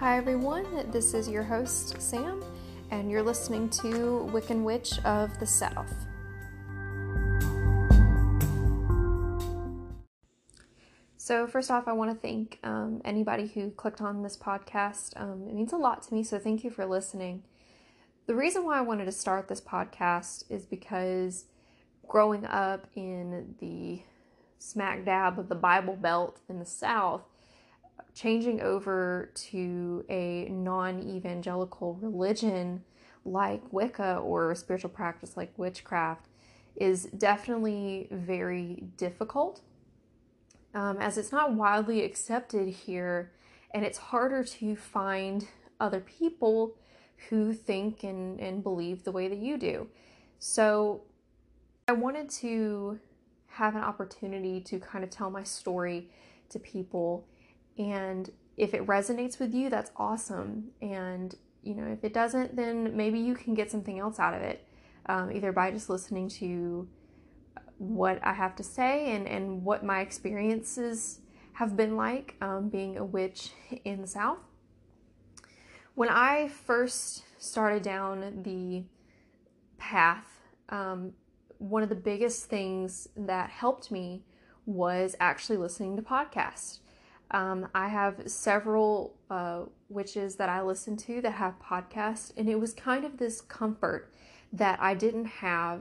Hi everyone, this is your host Sam, and you're listening to Wiccan Witch of the South. So first off, I want to thank anybody who clicked on this podcast. It means a lot to me, so thank you for listening. The reason why I wanted to start this podcast is because growing up in the smack dab of the Bible Belt in the South, changing over to a non-evangelical religion like Wicca or a spiritual practice like witchcraft is definitely very difficult, as it's not widely accepted here, and it's harder to find other people who think and believe the way that you do. So I wanted to have an opportunity to kind of tell my story to people, and if it resonates with you, that's awesome. And if it doesn't, then maybe you can get something else out of it, either by just listening to what I have to say and what my experiences have been like being a witch in the South. When I first started down the path, one of the biggest things that helped me was actually listening to podcasts. I have several witches that I listen to that have podcasts, and it was kind of this comfort that I didn't have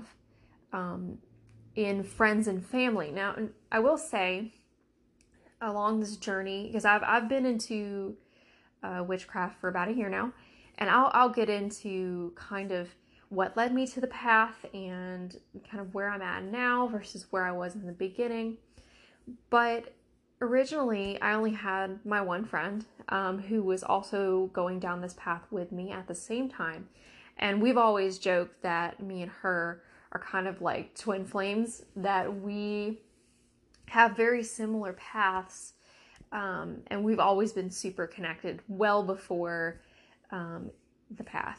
in friends and family. Now, I will say, along this journey, because I've been into witchcraft for about a year now, and I'll get into kind of what led me to the path and kind of where I'm at now versus where I was in the beginning. But originally, I only had my one friend who was also going down this path with me at the same time. And we've always joked that me and her are kind of like twin flames, that we have very similar paths, and we've always been super connected well before the path.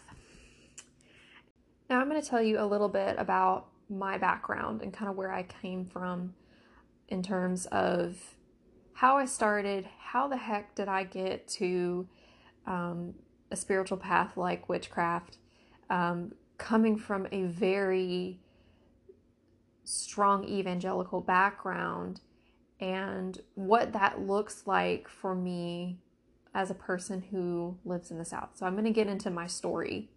Now I'm going to tell you a little bit about my background and kind of where I came from in terms of how I started. How the heck did I get to a spiritual path like witchcraft, coming from a very strong evangelical background, and what that looks like for me as a person who lives in the South. So I'm going to get into my story.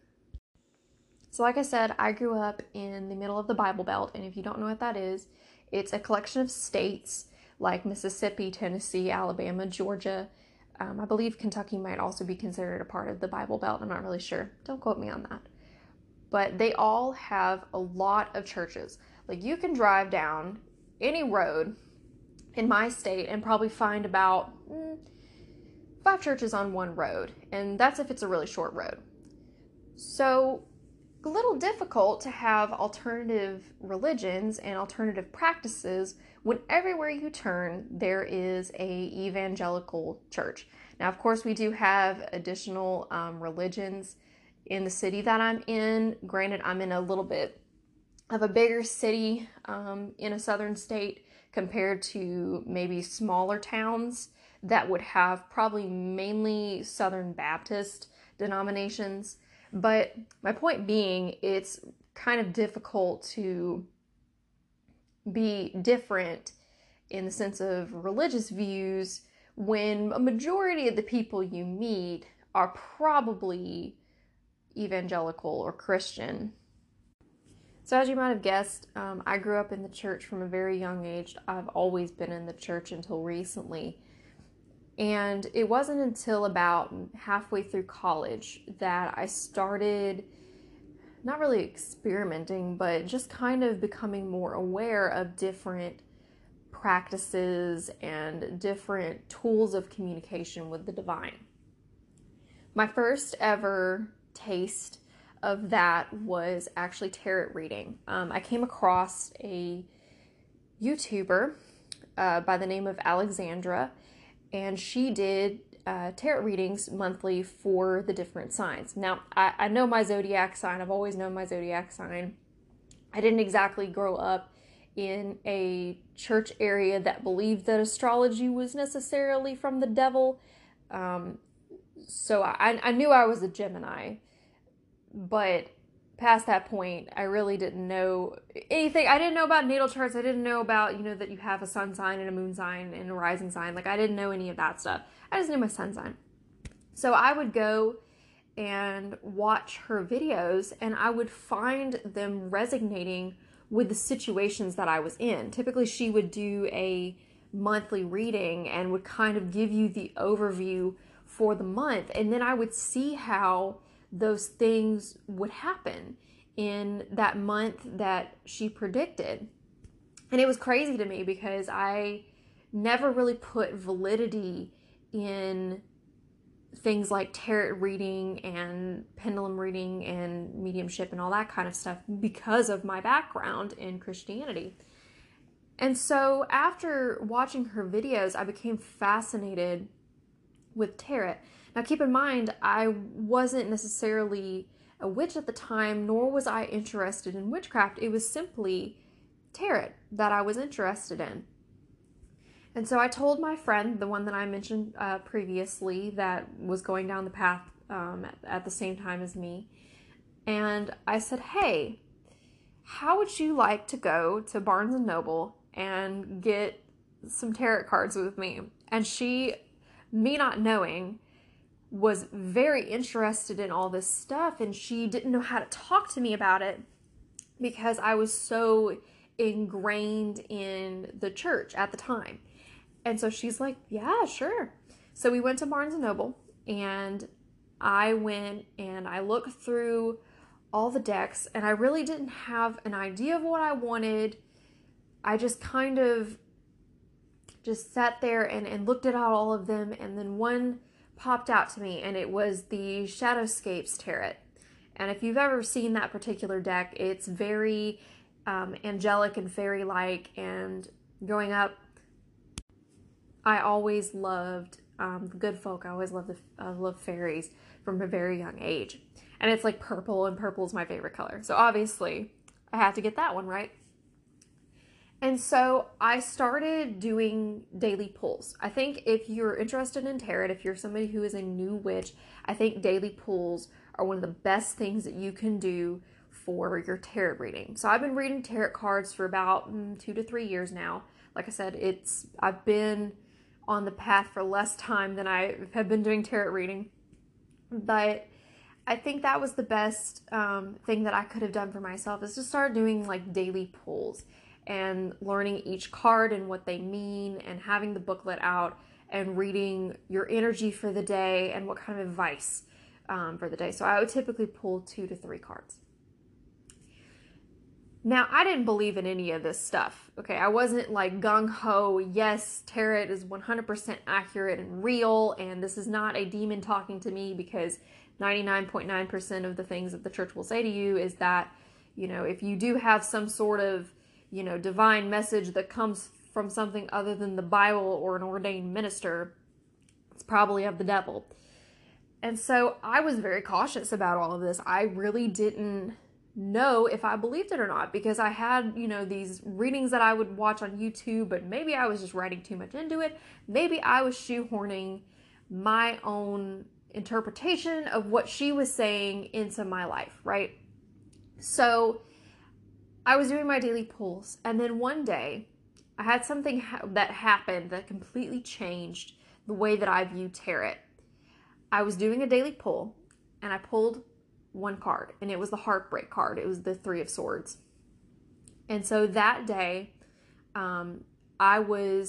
So like I said, I grew up in the middle of the Bible Belt, and if you don't know what that is, it's a collection of states like Mississippi, Tennessee, Alabama, Georgia. I believe Kentucky might also be considered a part of the Bible Belt. I'm not really sure. Don't quote me on that. But they all have a lot of churches. Like, you can drive down any road in my state and probably find about 5 churches on one road. And that's if it's a really short road. So a little difficult to have alternative religions and alternative practices when everywhere you turn there is a evangelical church. Now, of course, we do have additional religions in the city that I'm in. Granted, I'm in a little bit of a bigger city in a southern state compared to maybe smaller towns that would have probably mainly Southern Baptist denominations. But my point being, it's kind of difficult to be different in the sense of religious views when a majority of the people you meet are probably evangelical or Christian. So as you might have guessed, I grew up in the church from a very young age. I've always been in the church until recently. And it wasn't until about halfway through college that I started not really experimenting, but just kind of becoming more aware of different practices and different tools of communication with the divine. My first ever taste of that was actually tarot reading. I came across a YouTuber by the name of Alexandra, and she did tarot readings monthly for the different signs. Now, I know my zodiac sign. I've always known my zodiac sign. I didn't exactly grow up in a church area that believed that astrology was necessarily from the devil. So I knew I was a Gemini, but past that point, I really didn't know anything. I didn't know about natal charts. I didn't know about, that you have a sun sign and a moon sign and a rising sign. Like, I didn't know any of that stuff. I just knew my sun sign. So I would go and watch her videos, and I would find them resonating with the situations that I was in. Typically, she would do a monthly reading and would kind of give you the overview for the month. And then I would see how those things would happen in that month that she predicted. And it was crazy to me because I never really put validity in things like tarot reading and pendulum reading and mediumship and all that kind of stuff because of my background in Christianity. And so after watching her videos, I became fascinated with tarot. Now keep in mind, I wasn't necessarily a witch at the time, nor was I interested in witchcraft. It was simply tarot that I was interested in. And so I told my friend, the one that I mentioned previously, that was going down the path at the same time as me, and I said, hey, how would you like to go to Barnes & Noble and get some tarot cards with me? And she, me not knowing, was very interested in all this stuff, and she didn't know how to talk to me about it because I was so ingrained in the church at the time. And so she's like, yeah, sure. So we went to Barnes & Noble, and I went and I looked through all the decks, and I really didn't have an idea of what I wanted. I just kind of just sat there and looked at all of them, and then one popped out to me, and it was the Shadowscapes Tarot. And if you've ever seen that particular deck, it's very angelic and fairy-like, and growing up, I always loved the good folk. I always loved fairies from a very young age. And it's like purple, and purple is my favorite color. So obviously, I had to get that one, right? And so I started doing daily pulls. I think if you're interested in tarot, if you're somebody who is a new witch, I think daily pulls are one of the best things that you can do for your tarot reading. So I've been reading tarot cards for about 2 to 3 years now. Like I said, I've been on the path for less time than I have been doing tarot reading. But I think that was the best thing that I could have done for myself, is to start doing like daily pulls and learning each card and what they mean, and having the booklet out and reading your energy for the day and what kind of advice for the day. So I would typically pull 2 to 3 cards. Now, I didn't believe in any of this stuff, okay? I wasn't like gung-ho, yes, tarot is 100% accurate and real, and this is not a demon talking to me, because 99.9% of the things that the church will say to you is that, if you do have some sort of, divine message that comes from something other than the Bible or an ordained minister, it's probably of the devil. And so I was very cautious about all of this. I really didn't know if I believed it or not, because I had, these readings that I would watch on YouTube, but maybe I was just writing too much into it. Maybe I was shoehorning my own interpretation of what she was saying into my life, right? So I was doing my daily pulls, and then one day I had something that happened that completely changed the way that I view tarot. I was doing a daily pull, and I pulled one card, and it was the heartbreak card. It was the 3 of Swords. And so that day, I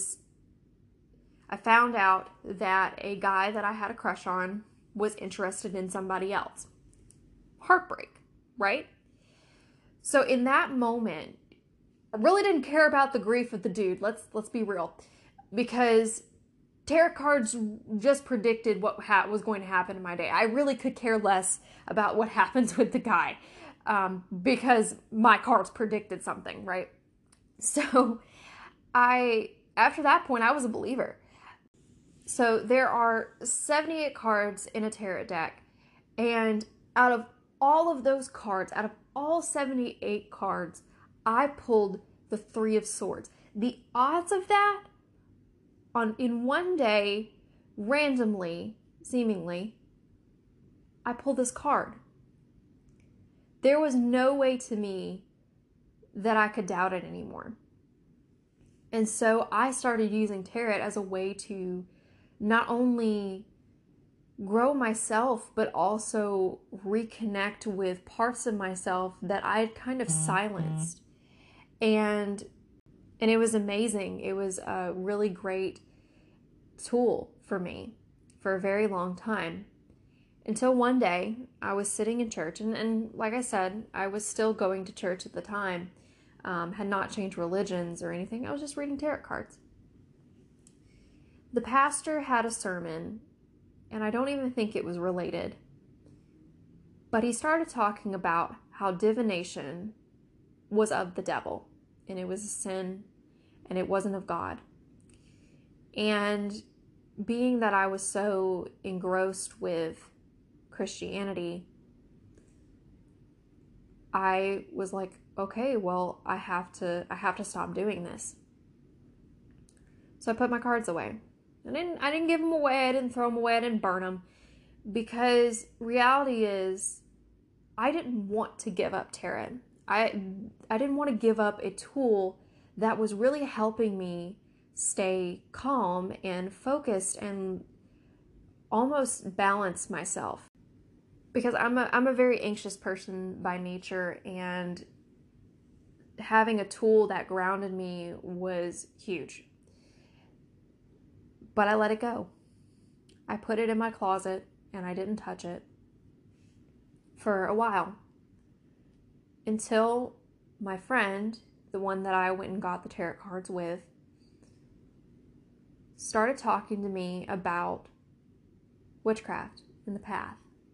found out that a guy that I had a crush on was interested in somebody else. Heartbreak, right? So in that moment, I really didn't care about the grief of the dude. Let's be real, because tarot cards just predicted what was going to happen in my day. I really could care less about what happens with the guy, because my cards predicted something, right? So after that point, I was a believer. So there are 78 cards in a tarot deck, and out of all of those cards, out of all 78 cards, I pulled the 3 of Swords. The odds of that in one day, randomly, seemingly, I pull this card. There was no way to me that I could doubt it anymore. And so I started using tarot as a way to not only grow myself, but also reconnect with parts of myself that I had kind of silenced. And it was amazing. It was a really great tool for me for a very long time. Until one day, I was sitting in church, and like I said, I was still going to church at the time, had not changed religions or anything. I was just reading tarot cards. The pastor had a sermon, and I don't even think it was related, but he started talking about how divination was of the devil, and it was a sin, and it wasn't of God. And being that I was so engrossed with Christianity, I was like, okay, well, I have to stop doing this. So I put my cards away. I didn't give them away. I didn't throw them away. I didn't burn them, because reality is, I didn't want to give up tarot. I didn't want to give up a tool that was really helping me stay calm and focused and almost balance myself. Because I'm a very anxious person by nature, and having a tool that grounded me was huge. But I let it go. I put it in my closet and I didn't touch it for a while, until my friend, the one that I went and got the tarot cards with, started talking to me about witchcraft and the path.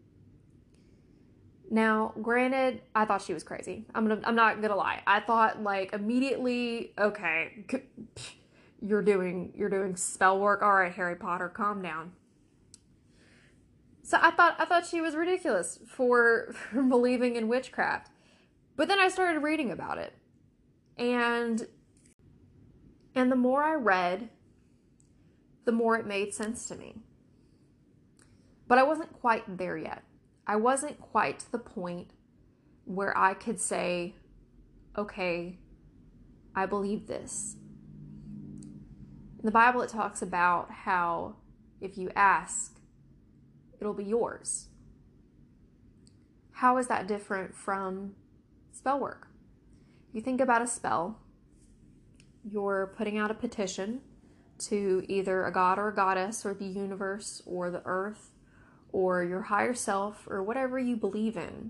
Now, granted, I thought she was crazy. I'm not gonna lie. I thought, like, immediately, okay, you're doing spell work. All right, Harry Potter, calm down. So I thought she was ridiculous for believing in witchcraft. But then I started reading about it. And the more I read, the more it made sense to me. But I wasn't quite there yet. I wasn't quite to the point where I could say, okay, I believe this. In the Bible, it talks about how if you ask, it'll be yours. How is that different from spell work? You think about a spell, you're putting out a petition to either a god or a goddess or the universe or the earth or your higher self or whatever you believe in.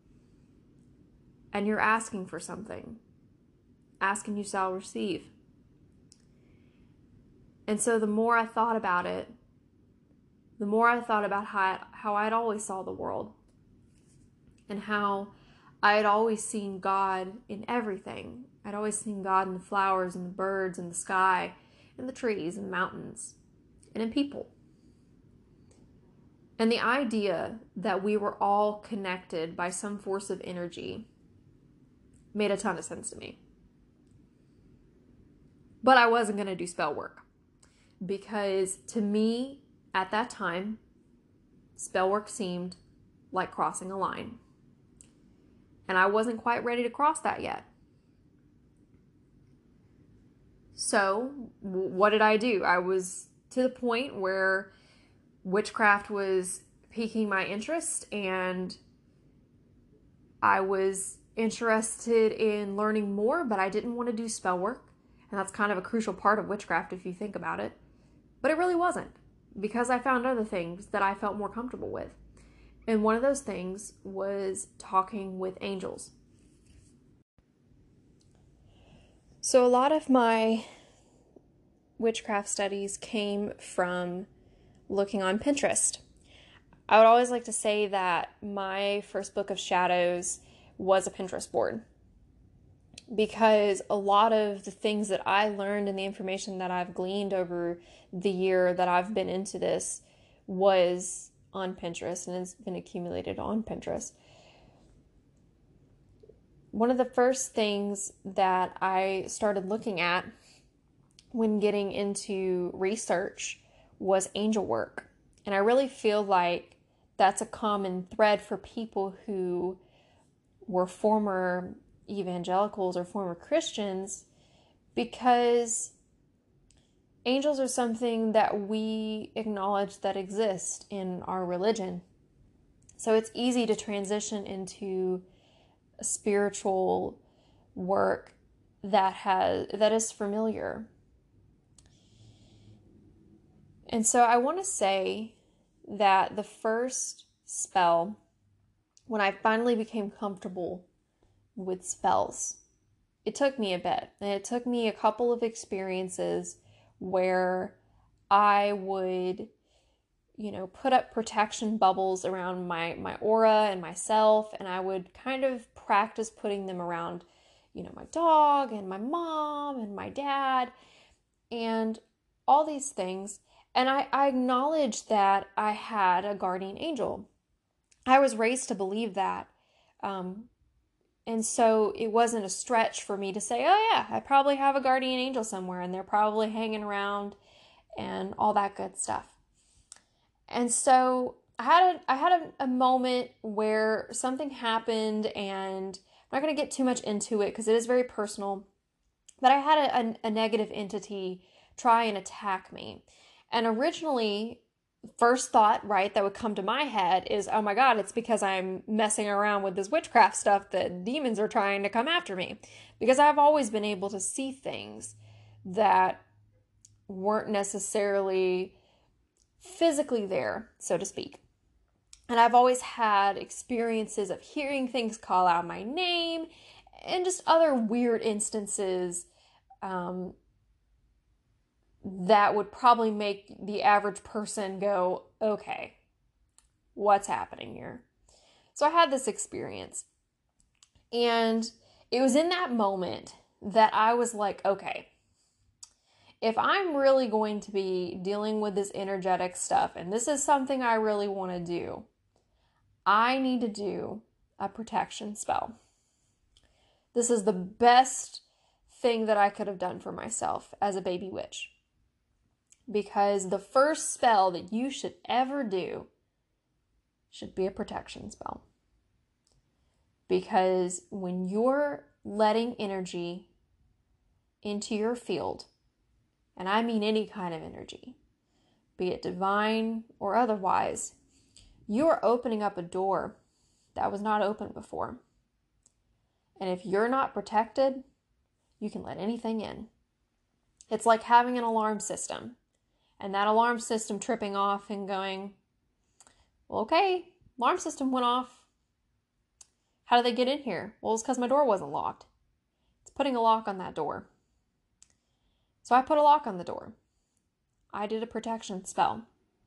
And you're asking for something. Ask and you shall receive. And so the more I thought about it, the more I thought about how I'd always saw the world, and how I had always seen God in everything. I'd always seen God in the flowers and the birds and the sky and the trees and the mountains and in people. And the idea that we were all connected by some force of energy made a ton of sense to me. But I wasn't going to do spell work, because to me, at that time, spell work seemed like crossing a line. And I wasn't quite ready to cross that yet. So, what did I do? I was to the point where witchcraft was piquing my interest, and I was interested in learning more, but I didn't want to do spell work. And that's kind of a crucial part of witchcraft if you think about it. But it really wasn't, because I found other things that I felt more comfortable with. And one of those things was talking with angels. So a lot of my witchcraft studies came from looking on Pinterest. I would always like to say that my first book of shadows was a Pinterest board, because a lot of the things that I learned and the information that I've gleaned over the year that I've been into this was on Pinterest, and it's been accumulated on Pinterest. One of the first things that I started looking at when getting into research was angel work. And I really feel like that's a common thread for people who were former evangelicals or former Christians, because angels are something that we acknowledge that exist in our religion. So it's easy to transition into a spiritual work that is familiar. And so I want to say that the first spell, when I finally became comfortable with spells, it took me a bit. And it took me a couple of experiences where I would, put up protection bubbles around my aura and myself, and I would kind of practice putting them around, my dog and my mom and my dad and all these things. And I acknowledged that I had a guardian angel. I was raised to believe that. And so it wasn't a stretch for me to say, oh yeah, I probably have a guardian angel somewhere and they're probably hanging around and all that good stuff. And so I had a moment where something happened, and I'm not going to get too much into it because it is very personal, but I had a negative entity try and attack me. And originally, first thought, right, that would come to my head is, oh my God, it's because I'm messing around with this witchcraft stuff that demons are trying to come after me. Because I've always been able to see things that weren't necessarily physically there, so to speak. And I've always had experiences of hearing things call out my name and just other weird instances that would probably make the average person go, okay, what's happening here? So I had this experience. And it was in that moment that I was like, okay, if I'm really going to be dealing with this energetic stuff, and this is something I really want to do, I need to do a protection spell. This is the best thing that I could have done for myself as a baby witch. Because the first spell that you should ever do should be a protection spell. Because when you're letting energy into your field, and I mean any kind of energy, be it divine or otherwise, you're opening up a door that was not open before. And if you're not protected, you can let anything in. It's like having an alarm system. And that alarm system tripping off and going, well, okay, alarm system went off. How did they get in here? Well, it's because my door wasn't locked. It's putting a lock on that door. So I put a lock on the door. I did a protection spell.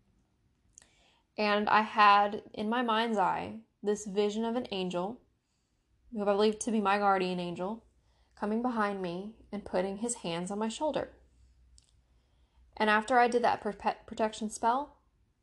And I had, in my mind's eye, this vision of an angel, who I believe to be my guardian angel, coming behind me and putting his hands on my shoulder. And after I did that protection spell,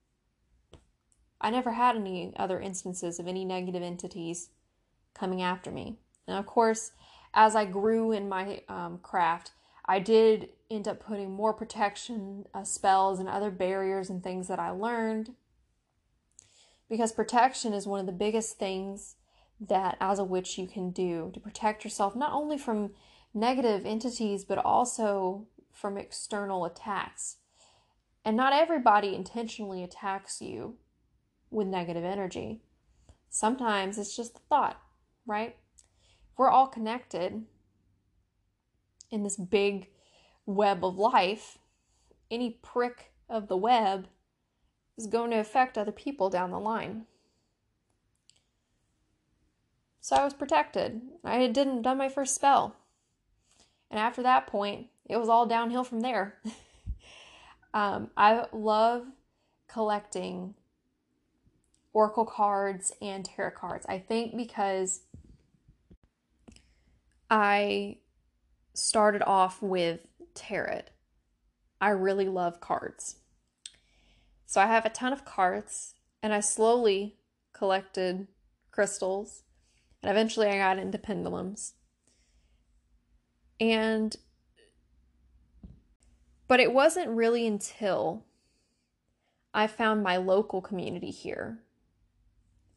I never had any other instances of any negative entities coming after me. And of course, as I grew in my craft, I did end up putting more protection spells and other barriers and things that I learned. Because protection is one of the biggest things that as a witch you can do to protect yourself, not only from negative entities, but also from external attacks. And not everybody intentionally attacks you with negative energy. Sometimes it's just the thought, right? We're all connected in this big web of life. Any prick of the web is going to affect other people down the line. So I was protected. I had done my first spell. And after that point, it was all downhill from there. I love collecting oracle cards and tarot cards. I think because I started off with tarot, I really love cards. So I have a ton of cards, and I slowly collected crystals, and eventually I got into pendulums. But it wasn't really until I found my local community here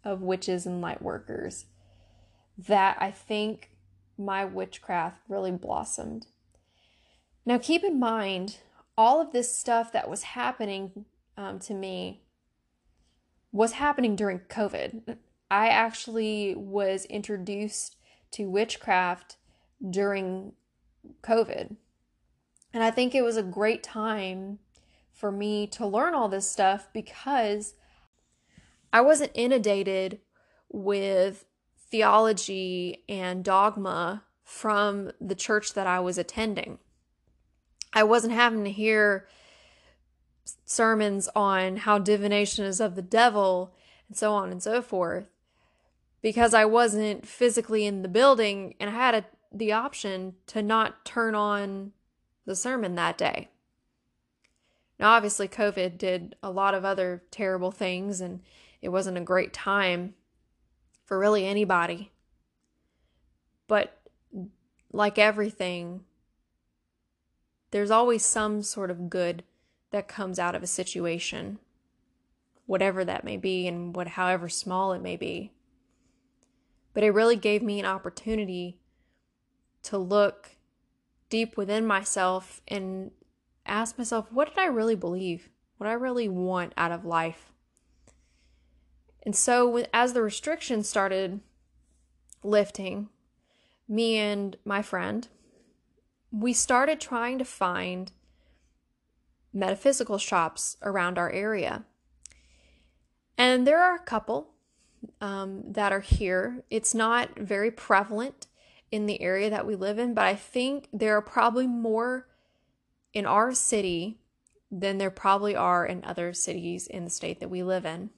of witches and light workers that I think my witchcraft really blossomed. Now, keep in mind, all of this stuff that was happening to me was happening during COVID. I actually was introduced to witchcraft during COVID. And I think it was a great time for me to learn all this stuff because I wasn't inundated with theology and dogma from the church that I was attending. I wasn't having to hear sermons on how divination is of the devil and so on and so forth because I wasn't physically in the building and I had the option to not turn on the sermon that day. Now, obviously, COVID did a lot of other terrible things and it wasn't a great time for really anybody. But like everything, there's always some sort of good that comes out of a situation, whatever that may be and however small it may be. But it really gave me an opportunity to look deep within myself and ask myself, what did I really believe? What I really want out of life? And so as the restrictions started lifting, me and my friend, we started trying to find metaphysical shops around our area. And there are a couple that are here. It's not very prevalent in the area that we live in, but I think there are probably more in our city than there probably are in other cities in the state that we live in.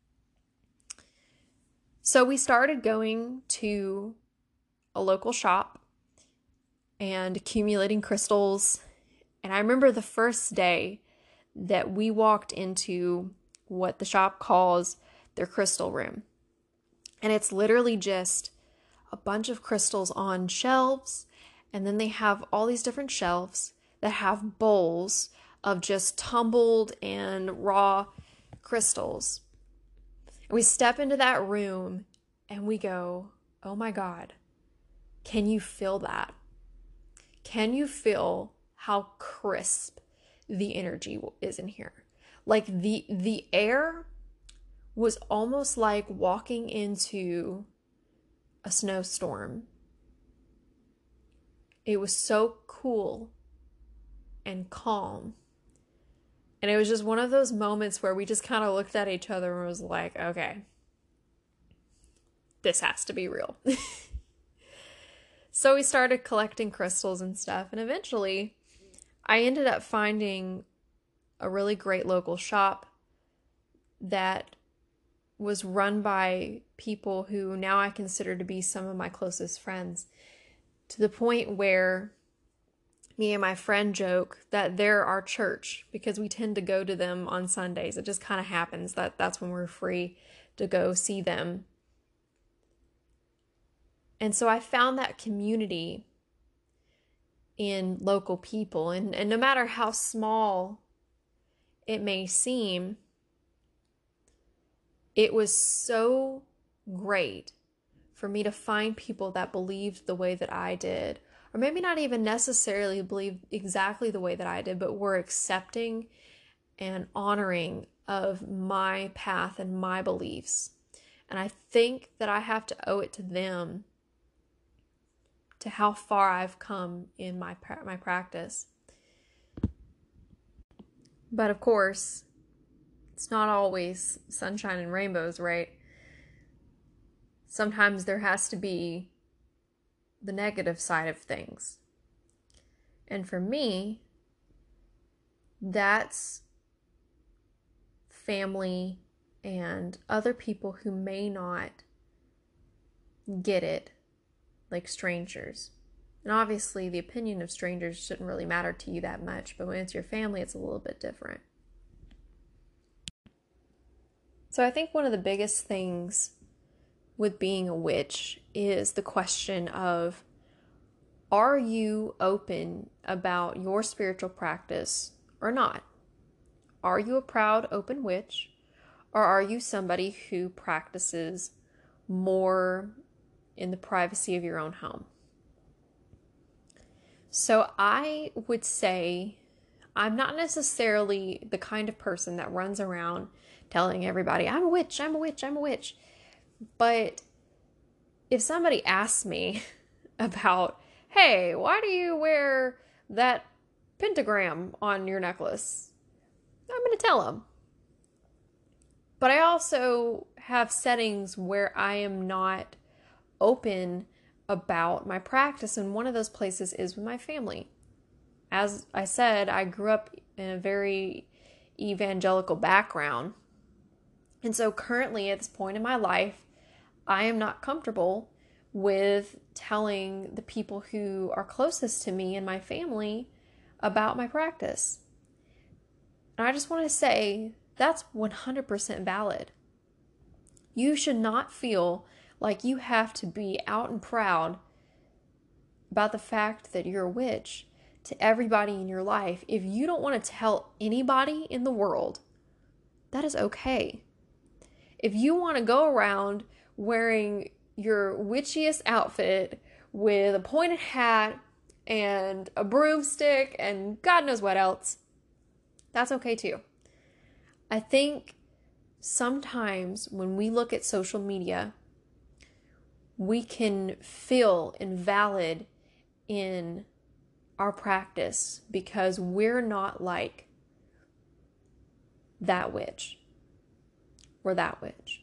So we started going to a local shop and accumulating crystals. And I remember the first day that we walked into what the shop calls their crystal room. And it's literally just a bunch of crystals on shelves. And then they have all these different shelves that have bowls of just tumbled and raw crystals. And we step into that room and we go, oh my God, can you feel that? Can you feel how crisp the energy is in here? Like the air was almost like walking into a snowstorm. It was so cool and calm. And it was just one of those moments where we just kind of looked at each other and was like, okay, this has to be real. So we started collecting crystals and stuff. And eventually I ended up finding a really great local shop that was run by people who now I consider to be some of my closest friends, to the point where me and my friend joke that they're our church because we tend to go to them on Sundays. It just kind of happens that's when we're free to go see them. And so I found that community in local people. And no matter how small it may seem, it was so great for me to find people that believed the way that I did. Or maybe not even necessarily believe exactly the way that I did, but were accepting and honoring of my path and my beliefs. And I think that I have to owe it to them, to how far I've come in my practice. But of course, it's not always sunshine and rainbows, right? Sometimes there has to be the negative side of things. And for me, that's family and other people who may not get it, like strangers. And obviously the opinion of strangers shouldn't really matter to you that much, but when it's your family, it's a little bit different. So I think one of the biggest things with being a witch is the question of, are you open about your spiritual practice or not? Are you a proud, open witch? Or are you somebody who practices more in the privacy of your own home? So I would say I'm not necessarily the kind of person that runs around telling everybody, I'm a witch, I'm a witch, I'm a witch. But if somebody asks me about, hey, why do you wear that pentagram on your necklace? I'm going to tell them. But I also have settings where I am not open about my practice, and one of those places is with my family. As I said, I grew up in a very evangelical background. And so currently at this point in my life, I am not comfortable with telling the people who are closest to me and my family about my practice. And I just want to say that's 100% valid. You should not feel like you have to be out and proud about the fact that you're a witch to everybody in your life. If you don't want to tell anybody in the world, that is okay. If you want to go around wearing your witchiest outfit with a pointed hat and a broomstick and God knows what else, that's okay too. I think sometimes when we look at social media, we can feel invalid in our practice because we're not like that witch or that witch.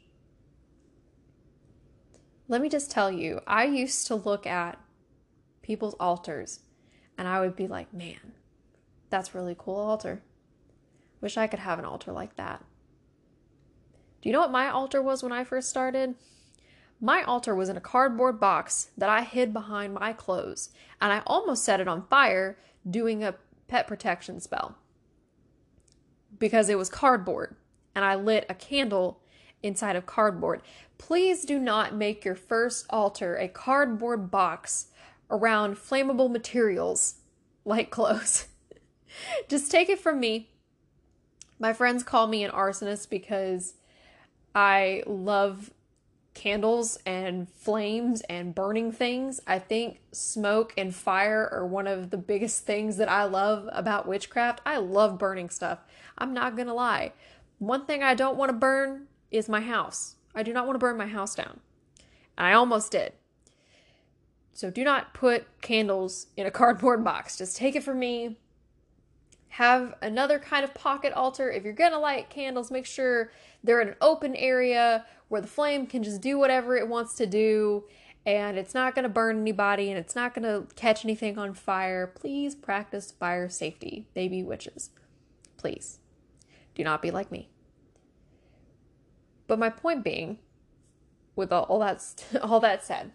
Let me just tell you, I used to look at people's altars and I would be like, man, that's a really cool altar. Wish I could have an altar like that. Do you know what my altar was when I first started? My altar was in a cardboard box that I hid behind my clothes, and I almost set it on fire doing a pet protection spell because it was cardboard, and I lit a candle inside of cardboard. Please do not make your first altar a cardboard box around flammable materials like clothes. Just take it from me. My friends call me an arsonist because I love candles and flames and burning things. I think smoke and fire are one of the biggest things that I love about witchcraft. I love burning stuff. I'm not gonna lie. One thing I don't want to burn is my house. I do not want to burn my house down. And I almost did. So do not put candles in a cardboard box. Just take it from me. Have another kind of pocket altar. If you're gonna light candles, make sure they're in an open area where the flame can just do whatever it wants to do and it's not gonna burn anybody and it's not gonna catch anything on fire. Please practice fire safety, baby witches. Please. Do not be like me. But my point being, with all that said,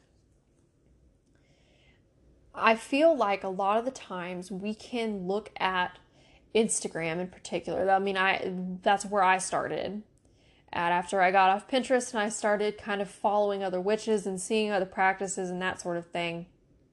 I feel like a lot of the times we can look at Instagram in particular. I mean, that's where I started. And after I got off Pinterest and I started kind of following other witches and seeing other practices and that sort of thing,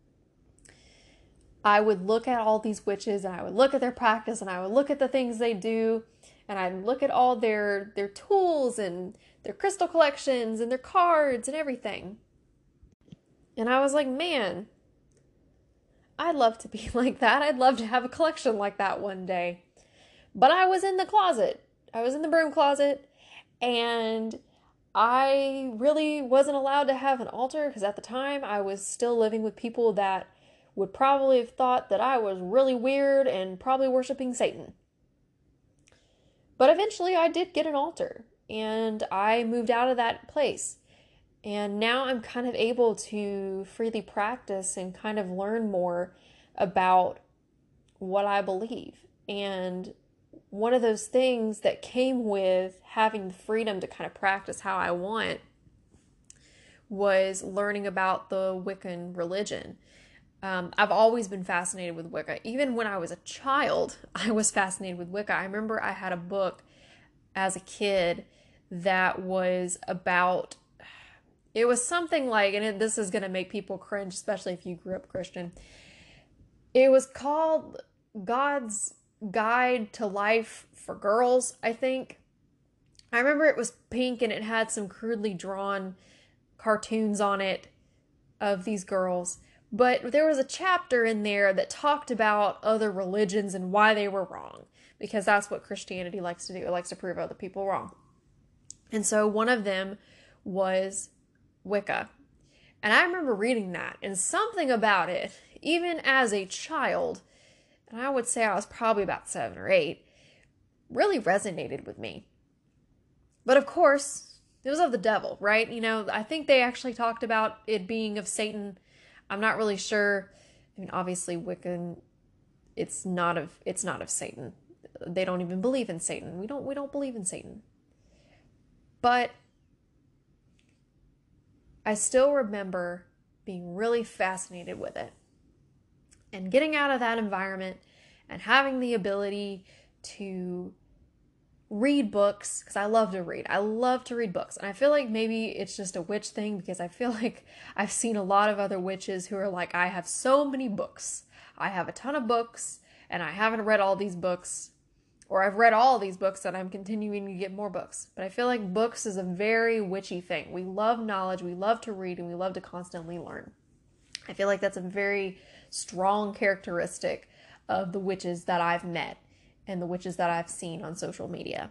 I would look at all these witches and I would look at their practice and I would look at the things they do and I'd look at all their tools and their crystal collections and their cards and everything. And I was like, man, I'd love to be like that. I'd love to have a collection like that one day. But I was in the closet. I was in the broom closet. And I really wasn't allowed to have an altar because at the time I was still living with people that would probably have thought that I was really weird and probably worshiping Satan. But eventually I did get an altar. And I moved out of that place. And now I'm kind of able to freely practice and kind of learn more about what I believe. And one of those things that came with having the freedom to kind of practice how I want was learning about the Wiccan religion. I've always been fascinated with Wicca. Even when I was a child, I was fascinated with Wicca. I remember I had a book as a kid that was about, it was something like, and this is going to make people cringe, especially if you grew up Christian. It was called God's Guide to Life for Girls, I think. I remember it was pink and it had some crudely drawn cartoons on it of these girls. But there was a chapter in there that talked about other religions and why they were wrong, because that's what Christianity likes to do. It likes to prove other people wrong. And so one of them was Wicca. And I remember reading that, and something about it, even as a child, and I would say I was probably about 7 or 8, really resonated with me. But of course, it was of the devil, right? You know, I think they actually talked about it being of Satan. I'm not really sure. I mean, obviously Wiccan, it's not of Satan. They don't even believe in Satan. We don't believe in Satan. But I still remember being really fascinated with it. And getting out of that environment and having the ability to read books, because I love to read. I love to read books. And I feel like maybe it's just a witch thing, because I feel like I've seen a lot of other witches who are like, I have so many books. I have a ton of books, and I haven't read all these books. Or I've read all these books and I'm continuing to get more books. But I feel like books is a very witchy thing. We love knowledge, we love to read, and we love to constantly learn. I feel like that's a very strong characteristic of the witches that I've met and the witches that I've seen on social media.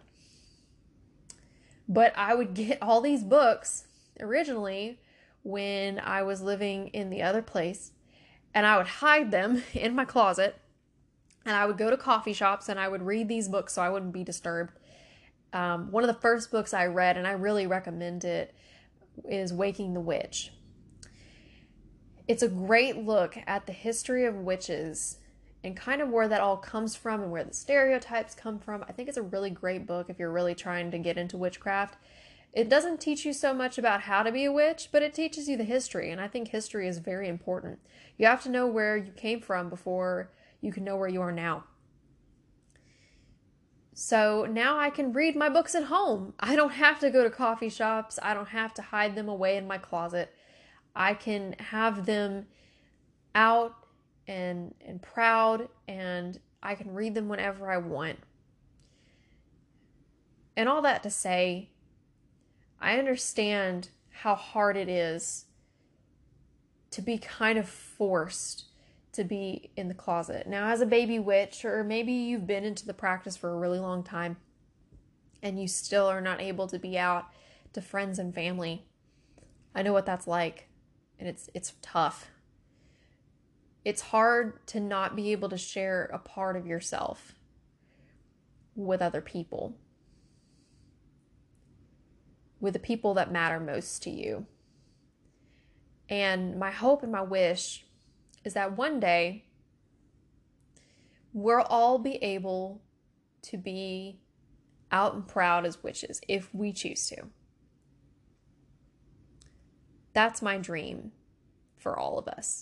But I would get all these books originally when I was living in the other place, and I would hide them in my closet, and I would go to coffee shops and I would read these books so I wouldn't be disturbed. One of the first books I read, and I really recommend it, is Waking the Witch. It's a great look at the history of witches and kind of where that all comes from and where the stereotypes come from. I think it's a really great book if you're really trying to get into witchcraft. It doesn't teach you so much about how to be a witch, but it teaches you the history, and I think history is very important. You have to know where you came from before you can know where you are now. So now I can read my books at home. I don't have to go to coffee shops. I don't have to hide them away in my closet. I can have them out and proud, and I can read them whenever I want. And all that to say, I understand how hard it is to be kind of forced to be in the closet. Now, as a baby witch, or maybe you've been into the practice for a really long time and you still are not able to be out to friends and family, I know what that's like, and it's tough. It's hard to not be able to share a part of yourself with other people, with the people that matter most to you. And my hope and my wish is that one day we'll all be able to be out and proud as witches if we choose to. That's my dream for all of us.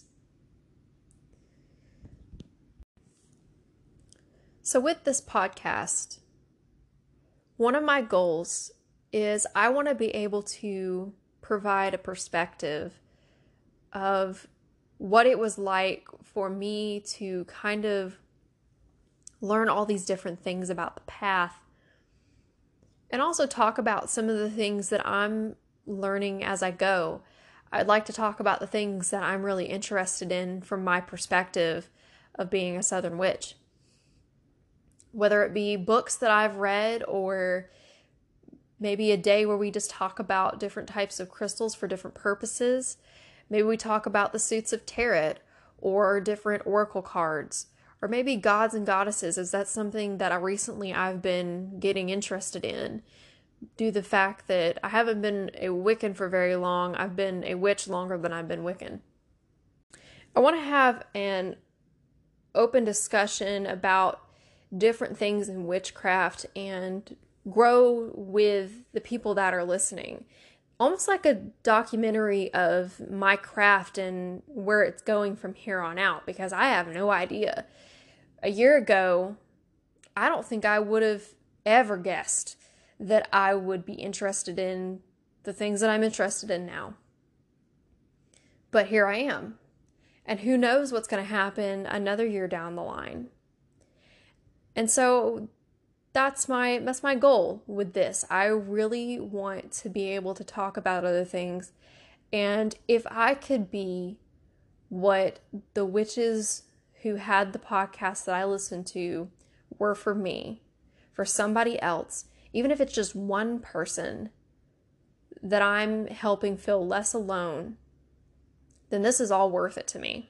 So with this podcast, one of my goals is I want to be able to provide a perspective of what it was like for me to kind of learn all these different things about the path, and also talk about some of the things that I'm learning as I go. I'd like to talk about the things that I'm really interested in from my perspective of being a Southern witch. Whether it be books that I've read, or maybe a day where we just talk about different types of crystals for different purposes. Maybe we talk about the suits of tarot or different oracle cards, or maybe gods and goddesses, as that's something that I've been getting interested in due to the fact that I haven't been a Wiccan for very long. I've been a witch longer than I've been Wiccan. I want to have an open discussion about different things in witchcraft and grow with the people that are listening. Almost like a documentary of my craft and where it's going from here on out, because I have no idea. A year ago, I don't think I would have ever guessed that I would be interested in the things that I'm interested in now. But here I am. And who knows what's going to happen another year down the line. And so that's my goal with this. I really want to be able to talk about other things. And if I could be what the witches who had the podcast that I listened to were for me, for somebody else, even if it's just one person that I'm helping feel less alone, then this is all worth it to me.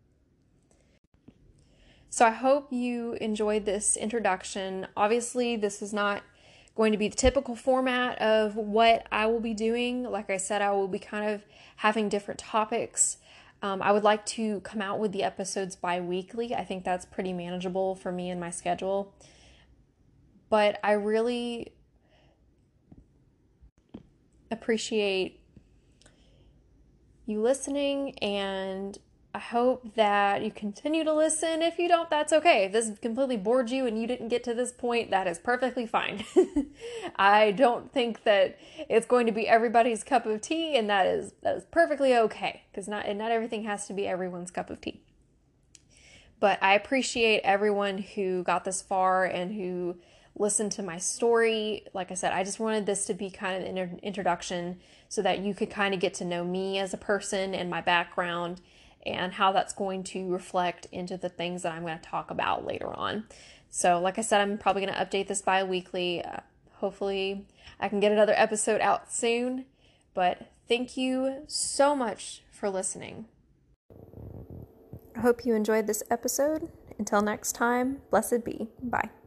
So I hope you enjoyed this introduction. Obviously, this is not going to be the typical format of what I will be doing. Like I said, I will be kind of having different topics. I would like to come out with the episodes bi-weekly. I think that's pretty manageable for me and my schedule. But I really appreciate you listening, and I hope that you continue to listen. If you don't, that's okay. If this completely bored you and you didn't get to this point, that is perfectly fine. I don't think that it's going to be everybody's cup of tea, and that is perfectly okay, because not everything has to be everyone's cup of tea. But I appreciate everyone who got this far and who listened to my story. Like I said, I just wanted this to be kind of an introduction so that you could kind of get to know me as a person and my background, and how that's going to reflect into the things that I'm going to talk about later on. So like I said, I'm probably going to update this bi-weekly. Hopefully I can get another episode out soon. But thank you so much for listening. I hope you enjoyed this episode. Until next time, blessed be. Bye.